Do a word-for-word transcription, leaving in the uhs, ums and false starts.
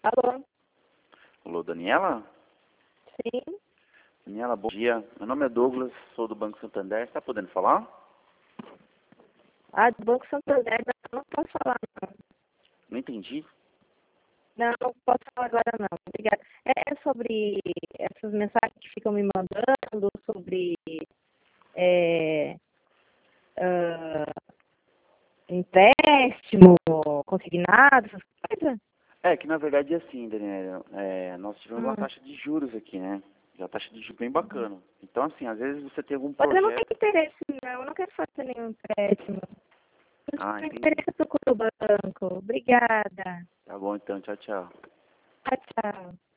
Alô? Alô, Daniela? Sim? Daniela, bom dia. Meu nome é Douglas, sou do Banco Santander. Está podendo falar? Ah, do Banco Santander, não posso falar não. Não entendi. Não, não posso falar agora não. Obrigada. É é sobre essas mensagens que ficam me mandando, sobre é, ah, empréstimo, consignado, essas coisas? É que na verdade é assim, Daniela. É, nós tivemos uma Hum. taxa de juros aqui, né? E a taxa de juros bem bacana. Então, assim, às vezes você tem algum Mas eu não tenho projeto. interesse não, eu não quero fazer nenhum empréstimo. Se eu Ah, tiver entendi. interesse, eu procuro o banco. Obrigada. Tá bom, então. Tchau, tchau. Tchau, tchau.